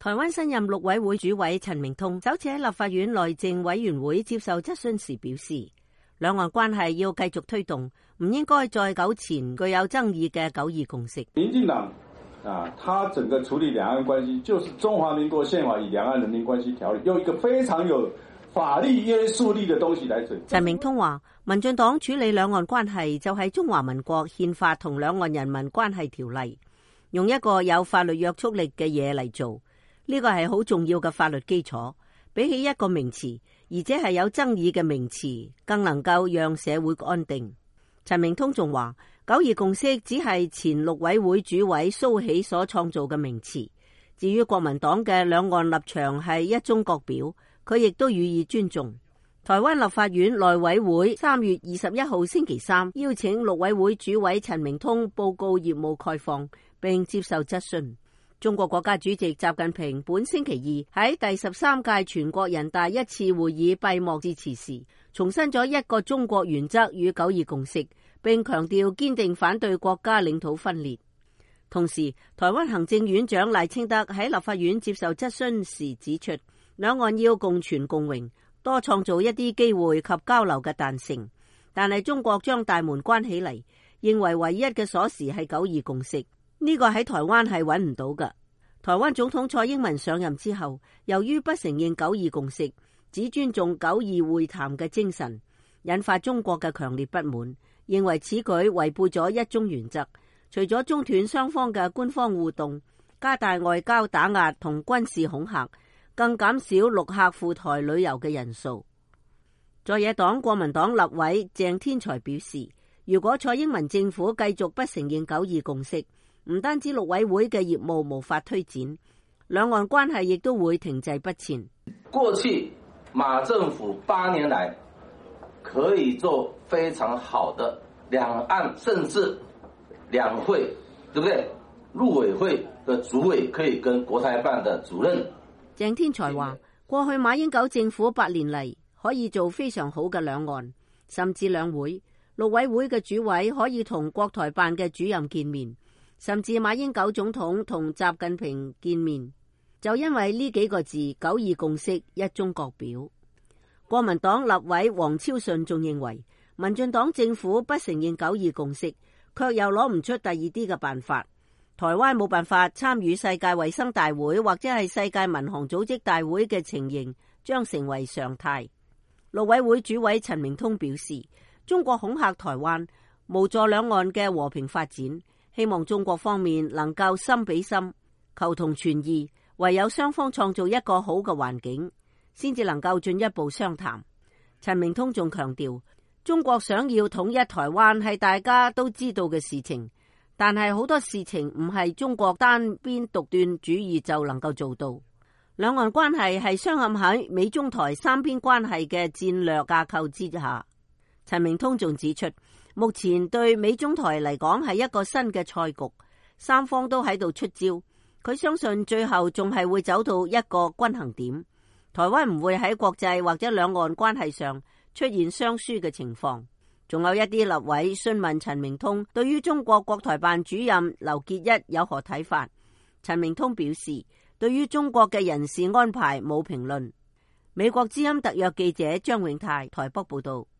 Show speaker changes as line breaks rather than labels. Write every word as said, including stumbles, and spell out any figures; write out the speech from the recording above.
台灣新任陸委會主委陳明通首次喺立法院內政委員會接受質詢時表示，兩岸關係要繼續推動，唔應該再糾纏具有爭議嘅九二共識。
民進黨啊，他整個處理兩岸關係，就是中華民國憲法與兩岸人民關係條例，用一個非常有法律約束力嘅東西嚟處理。
陳明通話，民進黨處理兩岸關係就係中華民國憲法同兩岸人民關係條例，用一個有法律約束力嘅嘢嚟做。呢個係好重要嘅法律基礎，比起一個名詞，而且係有爭議嘅名詞，更能夠讓社會安定。陳明通仲話，九二共識只係前陸委會主委蘇起所創造嘅名詞。至於國民黨嘅兩岸立場係一中各表，佢亦都予以尊重。台灣立法院內委會三月二十一號星期三邀請陸委會主委陳明通報告業務概況，並接受質詢。中國國家主席習近平本星期二喺第十三屆全國人大一次會議閉幕致辭時，重申咗一個中國原則與九二共識，並強調堅定反對國家領土分裂。同時，台灣行政院長賴清德喺立法院接受質詢時指出，兩岸要共存共榮，多創造一啲機會及交流嘅彈性。但係中國將大門關起嚟，認為唯一嘅鎖匙係九二共識。呢個喺台灣係揾唔到㗎。台灣總統蔡英文上任之後，由於不承認九二共識，只尊重九二會談嘅精神，引發中國嘅強烈不滿，認為此舉違背咗一中原則。除咗中斷雙方嘅官方互動，加大外交打壓同軍事恐嚇，更減少陸客赴台旅遊嘅人數。在野黨國民黨立委鄭天才表示，如果蔡英文政府繼續不承認九二共識，唔單止陸委會嘅業務無法推展，兩岸關係亦都會停滯不前。
過去馬政府八年來可以做非常好的兩岸甚至兩會，對不對？陸委會的主委可以跟國台辦的主任。
鄭天才話，過去馬英九政府八年嚟可以做非常好嘅兩岸甚至兩會，陸委會嘅主委可以同國台辦嘅主任見面，甚至馬英九總統同習近平見面，就因為呢幾個字，九二共識，一中各表。國民黨立委黃超順仲認為，民進黨政府不承認九二共識，卻又攞唔出第二啲嘅辦法。台灣冇辦法參與世界衛生大會或者係世界民航組織大會嘅情形，將成為常態。陸委會主委陳明通表示，中國恐嚇台灣，無助兩岸嘅和平發展。希望中國方面能夠心比心，求同存異，唯有雙方創造一個好嘅環境，先至能夠進一步商談。陳明通仲強調，中國想要統一台灣係大家都知道嘅事情，但係好多事情唔係中國單邊獨斷主義就能夠做到。兩岸關係係鑲嵌喺美中台三邊關係嘅戰略架構之下。陳明通仲指出，目前對美中台嚟講係一個新嘅賽局，三方都喺度出招。佢相信最後仲係會走到一個均衡點，台灣唔會喺國際或者兩岸關係上出現雙輸嘅情況。仲有一啲立委詢問陳明通對於中國國台辦主任劉結一有何睇法。陳明通表示，對於中國嘅人事安排冇評論。美國之音特約記者張永泰台北報道。